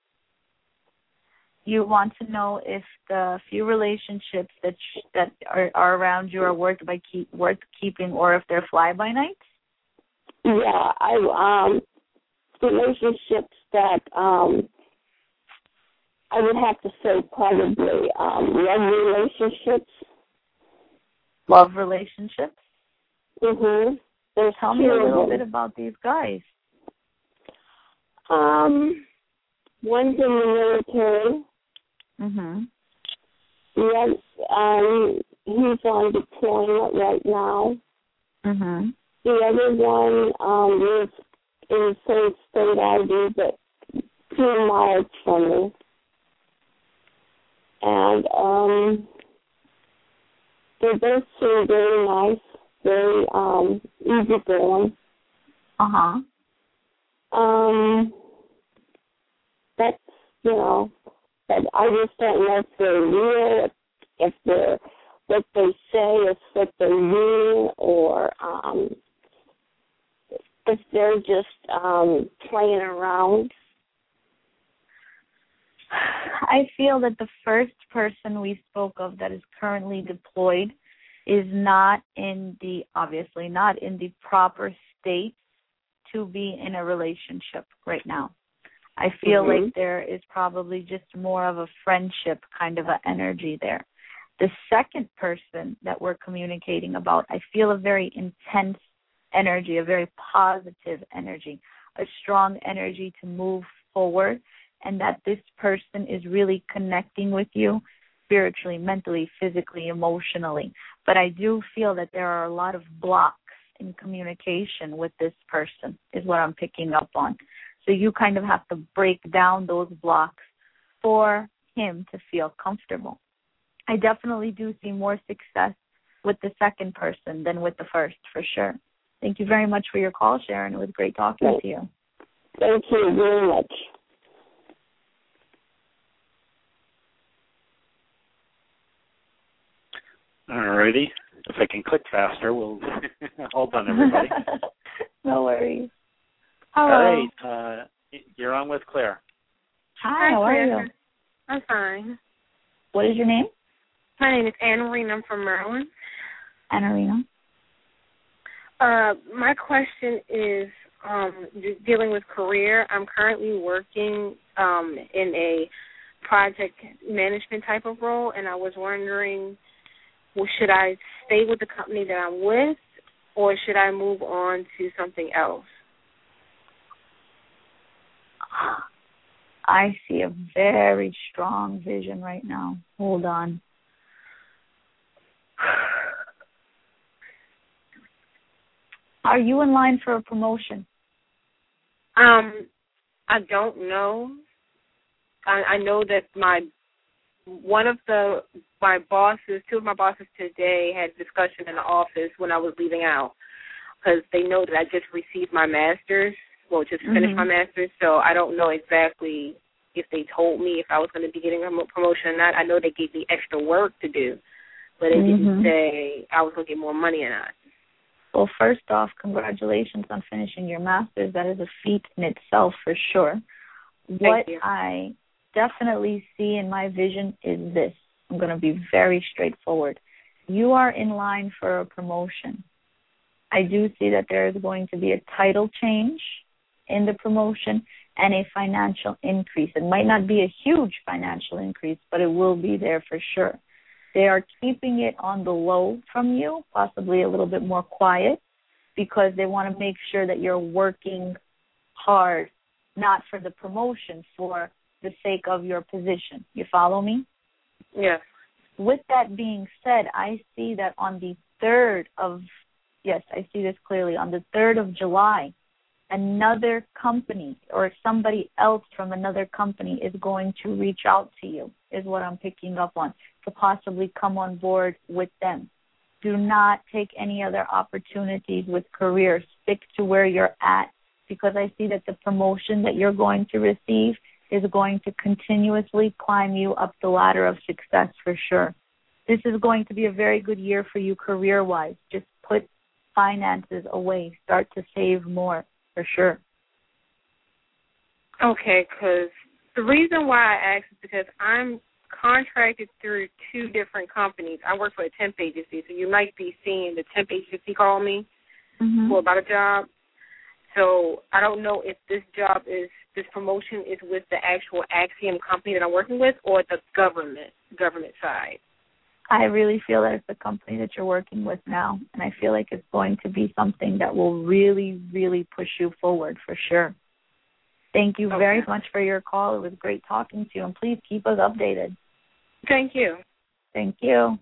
You want to know if the few relationships that sh- that are, are around you are worth by keep worth keeping, or if they're fly-by-nights? Yeah, I um relationships that um I would have to say probably um love relationships. Love relationships? Mhm. There's Tell me a little bit about these guys. Um, one's in the military. Mhm. Yes, um, he's on deployment right now. Mhm. The other one um, lives in the same state I do, but two miles from me. And um, they both seem very nice, very um, easygoing. Uh huh. Um, that's, you know, but I just don't know if they're real, if they're, what they say is what they mean, or um, if they're just um, playing around. I feel that the first person we spoke of that is currently deployed is not in the, obviously not in the proper state to be in a relationship right now. I feel mm-hmm. like there is probably just more of a friendship kind of an energy there. The second person that we're communicating about, I feel a very intense energy, a very positive energy, a strong energy to move forward, and that this person is really connecting with you spiritually, mentally, physically, emotionally. But I do feel that there are a lot of blocks in communication with this person, is what I'm picking up on. So you kind of have to break down those blocks for him to feel comfortable. I definitely do see more success with the second person than with the first, for sure. Thank you very much for your call, Sharon. It was great talking Thank, to you. Thank you very much. All righty. If I can click faster, we'll hold on, everybody. No worries. All right. Uh, you're on with Claire. Hi, how are you? I'm fine. What is your name? My name is Anna Rena. I'm from Maryland. Anna Rena. Uh, my question is um, dealing with career. I'm currently working um, in a project management type of role, and I was wondering well, should I stay with the company that I'm with, or should I move on to something else? I see a very strong vision right now. Hold on. Are you in line for a promotion? Um, I don't know. I, I know that my one of the my bosses, two of my bosses today had a discussion in the office when I was leaving out, because they know that I just received my master's, well, just finished mm-hmm. my master's, so I don't know exactly if they told me if I was going to be getting a promotion or not. I know they gave me extra work to do, but they mm-hmm. didn't say I was going to get more money or not. Well, first off, congratulations on finishing your master's. That is a feat in itself for sure. Thank What you. I definitely see in my vision is this. I'm going to be very straightforward. You are in line for a promotion. I do see that there is going to be a title change in the promotion and a financial increase. It might not be a huge financial increase, but it will be there for sure. They are keeping it on the low from you, possibly a little bit more quiet, because they want to make sure that you're working hard, not for the promotion, for the sake of your position. You follow me? Yes. With that being said, I see that on the third of, yes, I see this clearly, on the third of July, another company or somebody else from another company is going to reach out to you, is what I'm picking up on, to possibly come on board with them. Do not take any other opportunities with career. Stick to where you're at, because I see that the promotion that you're going to receive is going to continuously climb you up the ladder of success for sure. This is going to be a very good year for you career-wise. Just put finances away. Start to save more for sure. Okay, because the reason why I asked is because I'm contracted through two different companies. I work for a temp agency, so you might be seeing the temp agency call me mm-hmm. for about a job. So I don't know if this job is, this promotion is with the actual Axiom company that I'm working with, or the government, government side. I really feel that it's the company that you're working with now, and I feel like it's going to be something that will really, really push you forward for sure. Thank you okay. very much for your call. It was great talking to you, and please keep us updated. Thank you. Thank you.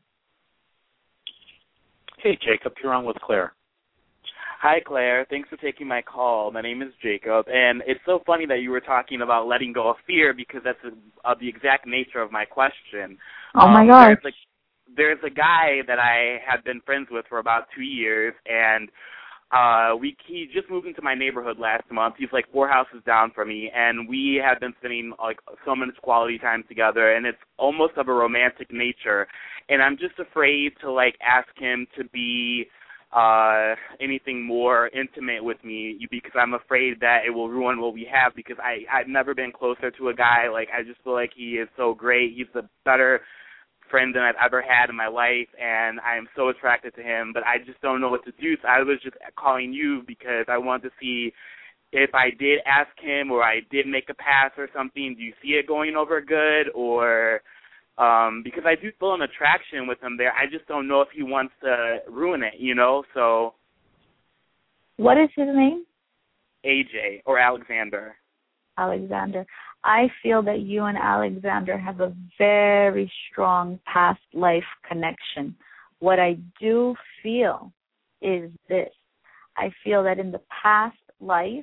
Hey, Jacob, you're on with Claire. Hi, Claire. Thanks for taking my call. My name is Jacob, and it's so funny that you were talking about letting go of fear, because that's a, uh, the exact nature of my question. Oh, my um, God. There's a, there's a guy that I have been friends with for about two years, and uh, we he just moved into my neighborhood last month. He's like four houses down from me, and we have been spending like so much quality time together, and it's almost of a romantic nature. And I'm just afraid to like ask him to be uh, anything more intimate with me, because I'm afraid that it will ruin what we have, because I, I've never been closer to a guy. Like, I just feel like he is so great. He's the better friend than I've ever had in my life, and I am so attracted to him, but I just don't know what to do. So I was just calling you because I wanted to see if I did ask him or I did make a pass or something. Do you see it going over good, or um, because I do feel an attraction with him there. I just don't know if he wants to ruin it, you know, so. What is his name? A J, or Alexander. Alexander. I feel that you and Alexander have a very strong past life connection. What I do feel is this. I feel that in the past life,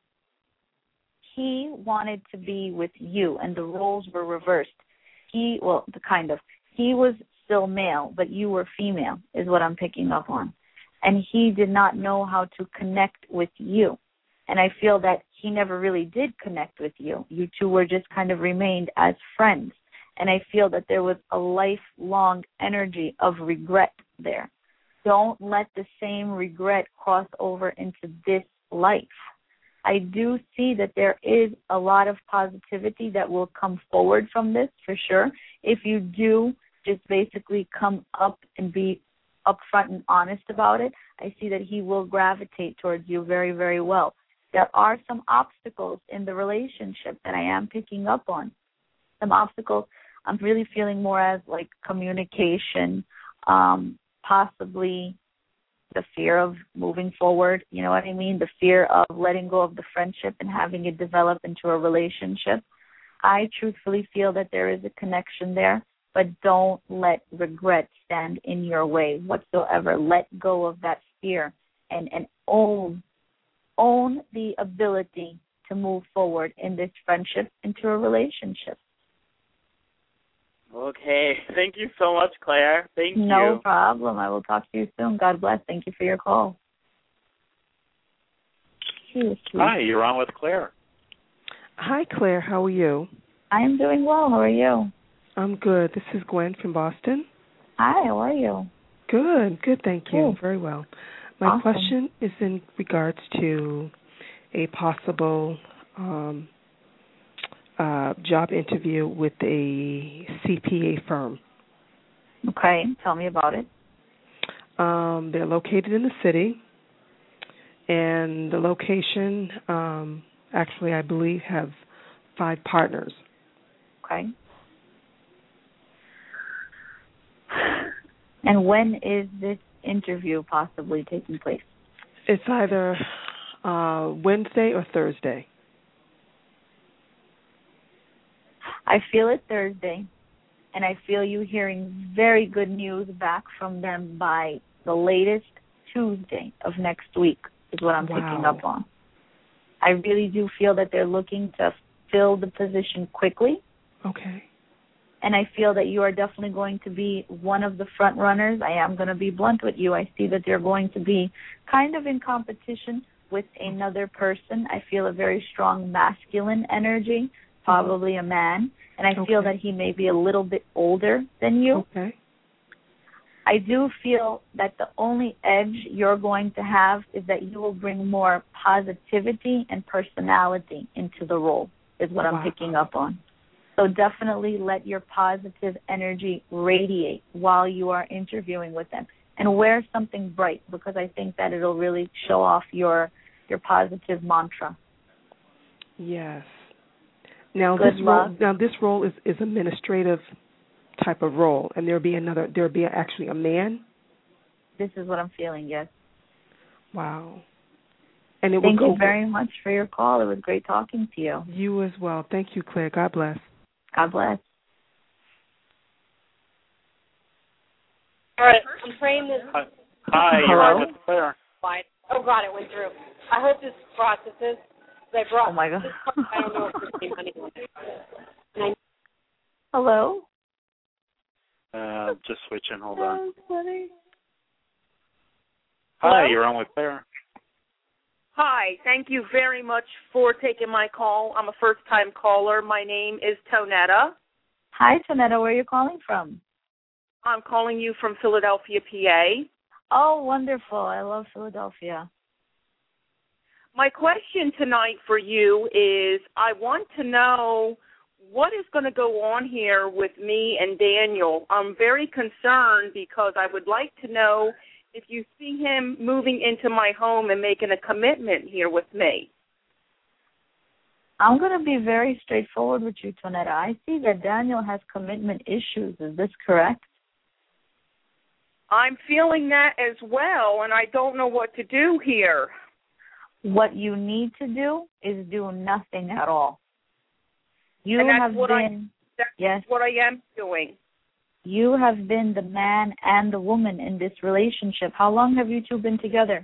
he wanted to be with you, and the roles were reversed. He, well, the kind of, he was still male, but you were female, is what I'm picking up on. And he did not know how to connect with you. And I feel that he never really did connect with you. You two were just kind of remained as friends. And I feel that there was a lifelong energy of regret there. Don't let the same regret cross over into this life. I do see that there is a lot of positivity that will come forward from this, for sure. If you do just basically come up and be upfront and honest about it, I see that he will gravitate towards you very, very well. There are some obstacles in the relationship that I am picking up on. Some obstacles I'm really feeling more as like communication, um, possibly the fear of moving forward, you know what I mean? The fear of letting go of the friendship and having it develop into a relationship. I truthfully feel that there is a connection there, but don't let regret stand in your way whatsoever. Let go of that fear and, and own, own the ability to move forward in this friendship into a relationship. Okay. Thank you so much, Claire. Thank no you. No problem. I will talk to you soon. God bless. Thank you for your call. Hi, you're on with Claire. Hi, Claire. How are you? I am doing well. How are you? I'm good. This is Gwen from Boston. Hi, how are you? Good. Good, thank you. Good. Very well. My Awesome. question is in regards to a possible um, uh, job interview with a C P A firm. Okay. Tell me about it. Um, they're located in the city, and the location, um, actually, I believe, have five partners. Okay. And when is this interview possibly taking place? It's either uh, Wednesday or Thursday. I feel it Thursday, and I feel you hearing very good news back from them by the latest Tuesday of next week is what I'm Wow. picking up on. I really do feel that they're looking to fill the position quickly. Okay. And I feel that you are definitely going to be one of the front runners. I am going to be blunt with you. I see that they're going to be kind of in competition with another person. I feel a very strong masculine energy, probably a man. And I Okay. feel that he may be a little bit older than you. Okay. I do feel that the only edge you're going to have is that you will bring more positivity and personality into the role, is what Wow. I'm picking up on. So definitely let your positive energy radiate while you are interviewing with them. And wear something bright, because I think that it'll really show off your your positive mantra. Yes. Now Good this role, luck. now this role is, is administrative type of role, and there'll be another. There'll be actually a man. This is what I'm feeling. Yes. Wow. And it Thank will go you very much for your call. It was great talking to you. You as well. Thank you, Claire. God bless. God bless. All right, I'm praying this. Hi, Hi you're on with Claire. Oh, God, it went through. I hope this processes. I brought Oh, my God. this card, I don't know if there's any money on it. And I, Hello? Uh, just switching. Hold on. Funny. Hi, you're on with Claire. Hi, thank you very much for taking my call. I'm a first-time caller. My name is Tonetta. Hi, Tonetta. Where are you calling from? I'm calling you from Philadelphia, P A. Oh, wonderful. I love Philadelphia. My question tonight for you is I want to know what is going to go on here with me and Daniel. I'm very concerned because I would like to know if you see him moving into my home and making a commitment here with me. I'm going to be very straightforward with you, Tonetta. I see that Daniel has commitment issues. Is this correct? I'm feeling that as well, and I don't know what to do here. What you need to do is do nothing at all. You and that's have what been, I, that's yes, what I am doing. You have been the man and the woman in this relationship. How long have you two been together?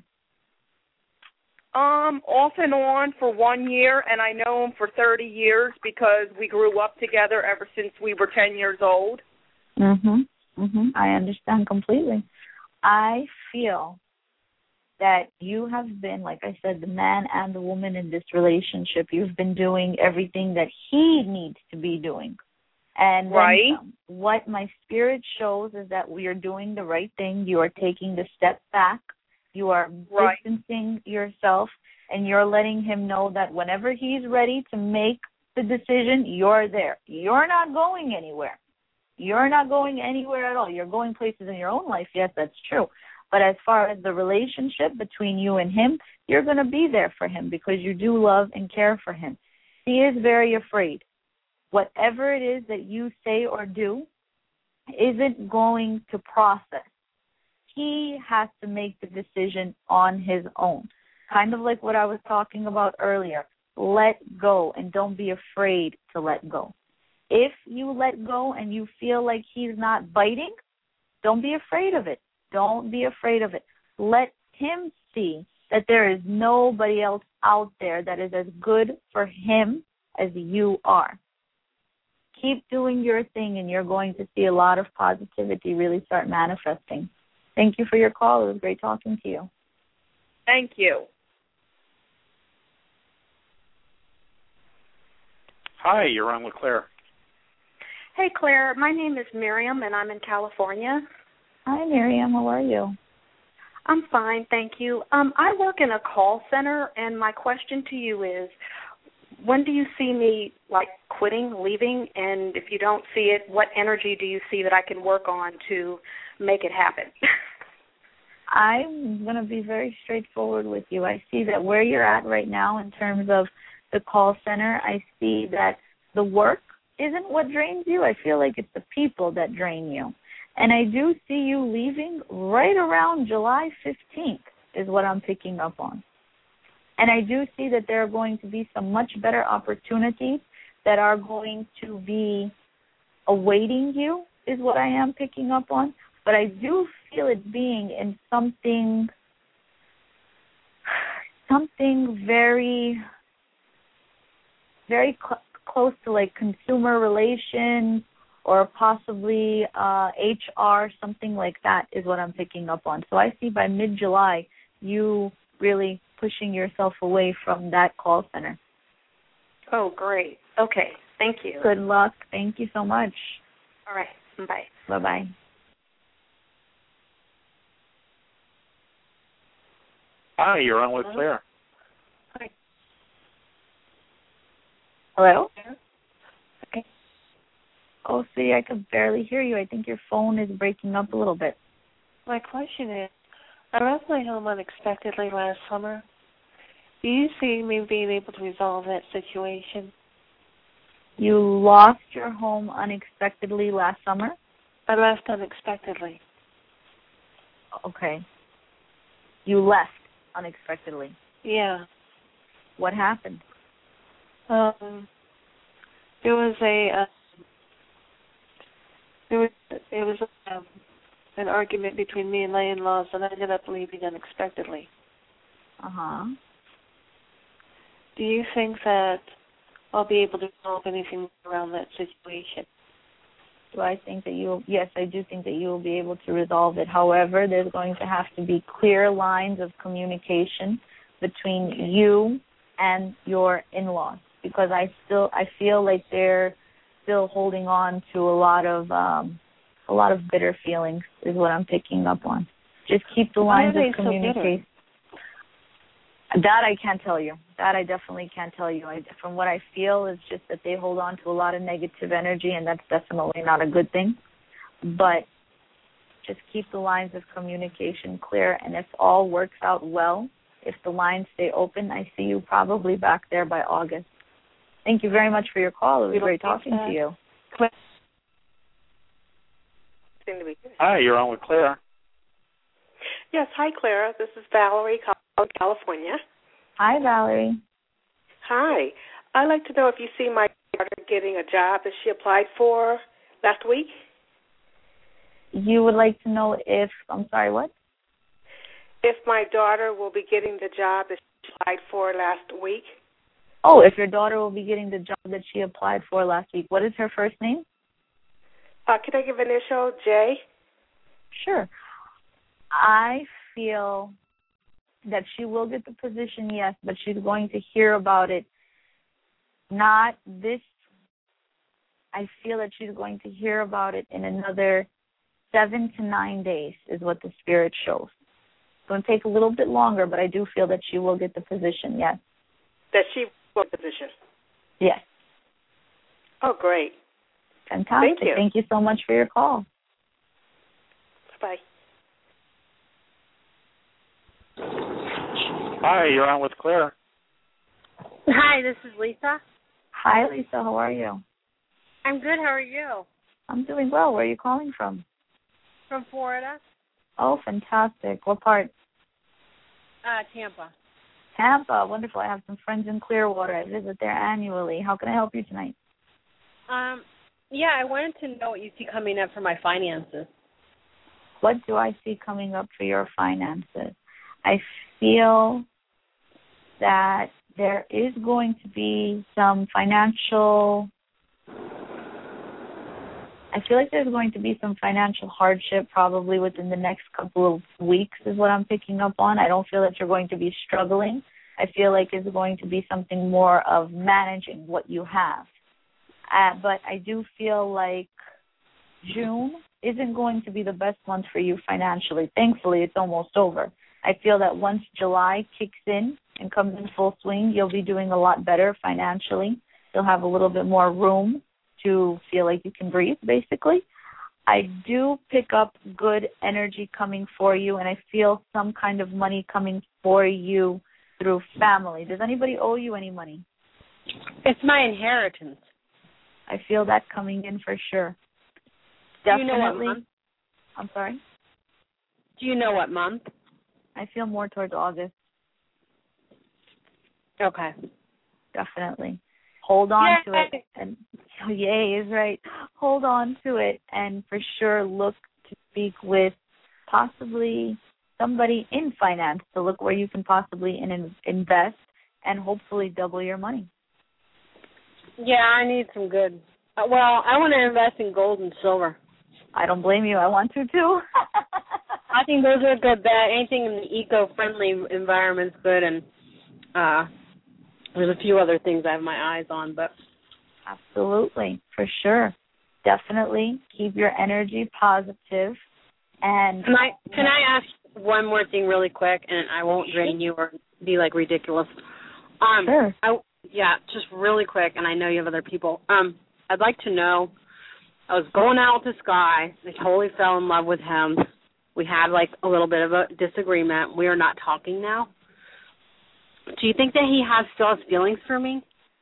Um, off and on for one year, and I know him for thirty years because we grew up together ever since we were ten years old. Mhm. Mhm. I understand completely. I feel that you have been, like I said, the man and the woman in this relationship. You've been doing everything that he needs to be doing. And then right. some. What my spirit shows is that we are doing the right thing. You are taking the step back. You are right. distancing yourself, and you're letting him know that whenever he's ready to make the decision, you're there. You're not going anywhere. You're not going anywhere at all. You're going places in your own life. Yes, that's true. But as far as the relationship between you and him, you're going to be there for him because you do love and care for him. He is very afraid. Whatever it is that you say or do, isn't going to process. He has to make the decision on his own. Kind of like what I was talking about earlier. Let go and don't be afraid to let go. If you let go and you feel like he's not biting, don't be afraid of it. Don't be afraid of it. Let him see that there is nobody else out there that is as good for him as you are. Keep doing your thing, and you're going to see a lot of positivity really start manifesting. Thank you for your call. It was great talking to you. Thank you. Hi, you're on with Claire. Hey, Claire. My name is Miriam, and I'm in California. Hi, Miriam. How are you? I'm fine, thank you. Um, I work in a call center, and my question to you is, when do you see me, like, quitting, leaving? And if you don't see it, what energy do you see that I can work on to make it happen? I'm going to be very straightforward with you. I see that where you're at right now in terms of the call center, I see that the work isn't what drains you. I feel like it's the people that drain you. And I do see you leaving right around July fifteenth is what I'm picking up on. And I do see that there are going to be some much better opportunities that are going to be awaiting you is what I am picking up on. But I do feel it being in something, something very... very cl- close to like consumer relations or possibly uh, H R, something like that is what I'm picking up on. So I see by mid-July you really pushing yourself away from that call center. Oh, great. Okay. Thank you. Good luck. Thank you so much. All right. Bye. Bye-bye. Hi, you're on with Claire. Hi. Hello? Okay. Oh, see, I could barely hear you. I think your phone is breaking up a little bit. My question is, I lost my home unexpectedly last summer. Do you see me being able to resolve that situation? You lost your home unexpectedly last summer? I left unexpectedly. Okay. You left unexpectedly? Yeah. What happened? Um, there was a uh, there was it was um, an argument between me and my in-laws, and I ended up leaving unexpectedly. Uh huh. Do you think that I'll be able to resolve anything around that situation? Do I think that you? Yes, I do think that you will be able to resolve it. However, there's going to have to be clear lines of communication between you and your in-laws, because I still I feel like they're still holding on to a lot of um, a lot of bitter feelings is what I'm picking up on. Just keep the lines of communication. That I can't tell you. That I definitely can't tell you. I, from what I feel is just that they hold on to a lot of negative energy, and that's definitely not a good thing. But just keep the lines of communication clear, and if all works out well, if the lines stay open, I see you probably back there by August. Thank you very much for your call. It was great talking to you. Hi, you're on with Claire. Yes, hi, Clara. This is Valerie, California. Hi, Valerie. Hi. I'd like to know if you see my daughter getting a job that she applied for last week. You would like to know if, I'm sorry, what? If my daughter will be getting the job that she applied for last week. Oh, if your daughter will be getting the job that she applied for last week. What is her first name? Uh, can I give initial? J? Sure. I feel that she will get the position, yes, but she's going to hear about it not this. I feel that she's going to hear about it in another seven to nine days is what the Spirit shows. It's going to take a little bit longer, but I do feel that she will get the position, yes. That she will get the position? Yes. Oh, great. Fantastic. Thank you. Thank you so much for your call. Bye. Hi, you're on with Claire. Hi, this is Lisa. Hi, Lisa. How are you? I'm good. How are you? I'm doing well. Where are you calling from? From Florida. Oh, fantastic. What part? Uh, Tampa. Tampa. Wonderful. I have some friends in Clearwater. I visit there annually. How can I help you tonight? Um, yeah, I wanted to know what you see coming up for my finances. What do I see coming up for your finances? I feel that there is going to be some financial, I feel like there's going to be some financial hardship probably within the next couple of weeks is what I'm picking up on. I don't feel that you're going to be struggling. I feel like it's going to be something more of managing what you have. Uh, but I do feel like June isn't going to be the best month for you financially. Thankfully, it's almost over. I feel that once July kicks in and comes in full swing, you'll be doing a lot better financially. You'll have a little bit more room to feel like you can breathe, basically. I do pick up good energy coming for you, and I feel some kind of money coming for you through family. Does anybody owe you any money? It's my inheritance. I feel that coming in for sure. Definitely. Do you know what month? I'm sorry? Do you know what month? I feel more towards August. Okay. Definitely. Hold on Yay! to it. And oh, yay is right. Hold on to it and for sure look to speak with possibly somebody in finance to look where you can possibly in, invest and hopefully double your money. Yeah, I need some good. Uh, well, I want to invest in gold and silver. I don't blame you. I want to too. I think those are good bet. Anything in the eco-friendly environment's good, and uh, there's a few other things I have my eyes on. But absolutely, for sure, definitely keep your energy positive. And can I can I ask one more thing really quick, and I won't drain you or be like ridiculous. Um, sure. I, yeah, just really quick, and I know you have other people. Um, I'd like to know. I was going out with this guy. I totally fell in love with him. We had like a little bit of a disagreement. We are not talking now. Do you think that he has still has feelings for me?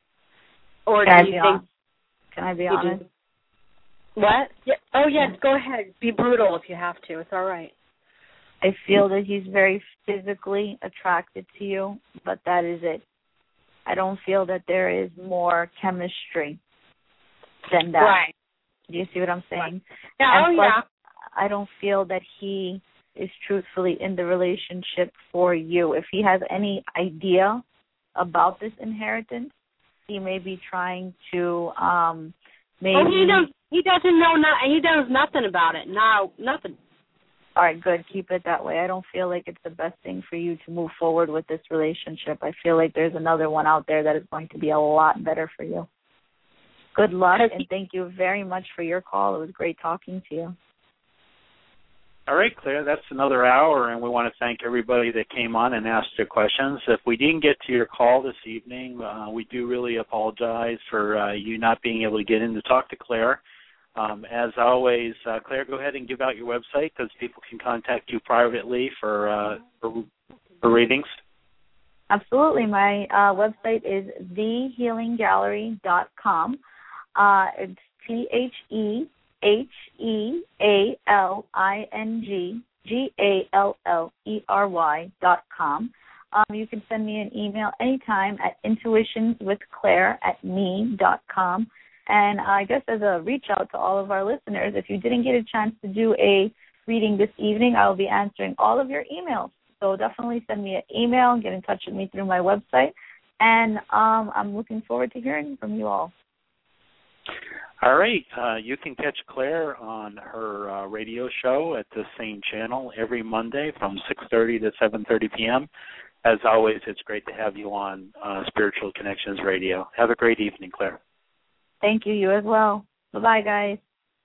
Or Can do you I think honest? Can I be honest? What? Yeah. Oh yes, go ahead. Be brutal if you have to. It's all right. I feel that he's very physically attracted to you, but that is it. I don't feel that there is more chemistry than that. Right. Do you see what I'm saying? Yeah, and oh plus, yeah. I don't feel that he is truthfully in the relationship for you. If he has any idea about this inheritance, he may be trying to um maybe Oh, he does he doesn't know no, he does nothing about it. No, nothing. All right, good. Keep it that way. I don't feel like it's the best thing for you to move forward with this relationship. I feel like there's another one out there that is going to be a lot better for you. Good luck, and thank you very much for your call. It was great talking to you. All right, Claire, that's another hour, and we want to thank everybody that came on and asked their questions. If we didn't get to your call this evening, uh, we do really apologize for uh, you not being able to get in to talk to Claire. Um, as always, uh, Claire, go ahead and give out your website because people can contact you privately for, uh, for, for readings. Absolutely. My uh, website is the healing gallery dot com. Uh, it's T H E H E A L I N G G A L L E R Y dot com. Um, you can send me an email anytime at intuitionswithclaire at me dot com. And I guess as a reach out to all of our listeners, if you didn't get a chance to do a reading this evening, I will be answering all of your emails. So definitely send me an email, get in touch with me through my website. And um, I'm looking forward to hearing from you all. All right. Uh, you can catch Claire on her uh, radio show at the same channel every Monday from six thirty to seven thirty p.m. As always, it's great to have you on uh, Spiritual Connections Radio. Have a great evening, Claire. Thank you. You as well. Bye-bye, guys.